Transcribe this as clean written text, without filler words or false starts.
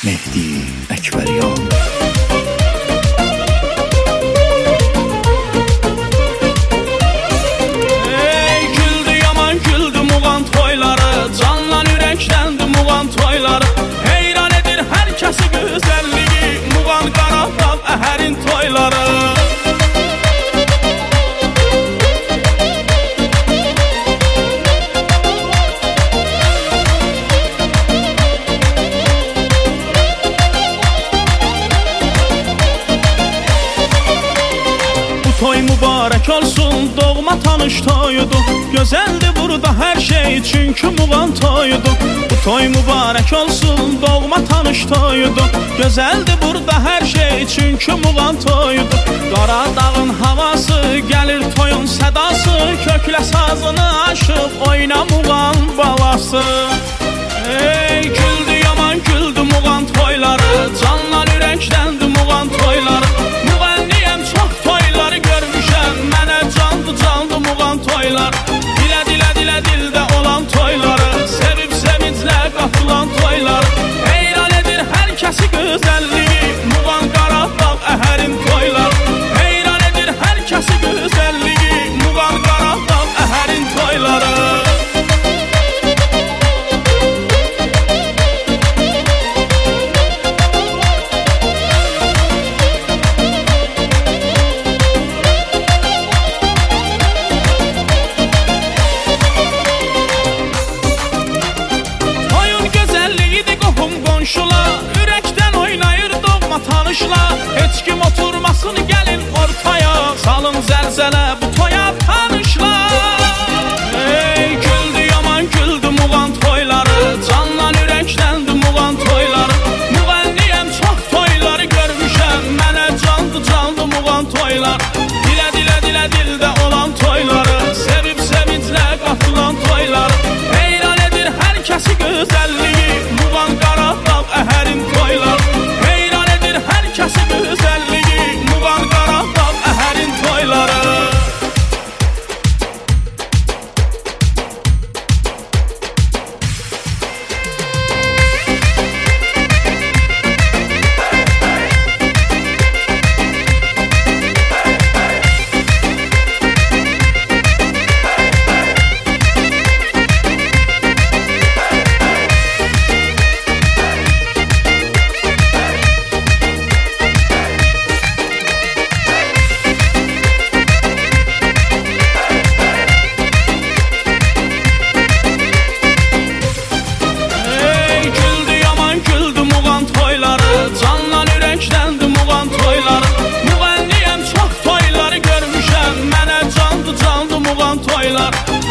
Mehdi Əkbəryan. Ey güldü yaman güldü muğan toyları, canlan ürəkləndi muğan toyları. Heyran edir hər kəsi gözəlliyi, muğan Qarabağ əhərin toyları. Toy mübarək olsun, doğma tanış toyudur. Gözəldir burada hər şey, çünki muğan toyudur. Bu toy mübarək olsun, doğma tanış toyudur. Gözəldir burada hər şey, çünki muğan toyudur. Qaradağın havası, gəlir toyun sədası. Köklə sazını aşıb, oyna muğan balası. Ey güldü yaman güldü muğan toyları, canlan ürəkləndi muğan toyları. Müğənniyəm çox toyları görmüşəm, mənə candı muğan toylar. Dilə dildə olan toyları, sevib sevinclə qatılan toylar. Heyran edir hər kəsi gözəlliyi, muğan Qarabağ əhərin toylar. Heyran edir hər kəsi gözəlliyi, muğan Qarabağ əhərin toyları. Ürəkdən oynayır doğma tanışla, heç kim oturmasın gəlin ortaya, salın zəlzələ bu toya tanışla. Ey güldü yaman güldü muğan toyları, canlan ürəkləndi muğan toyları. Müğənniyəm çox toyları görmüşəm, mənə candı muğan toylar. Dilə dildə olan toyları, sevib sevinclə qatılan toylar. Heyran edir hər kəsi gözəlliyi, muğan Qarabağ əhərin toylar. Heyran edir hər kəsi gözəlliyi, muğan Qarabağ əhərin toyları. Canlan ürəkləndi muğan toyları. Müğənniyəm çox toyları görmüşəm, mənə candı muğan toylar.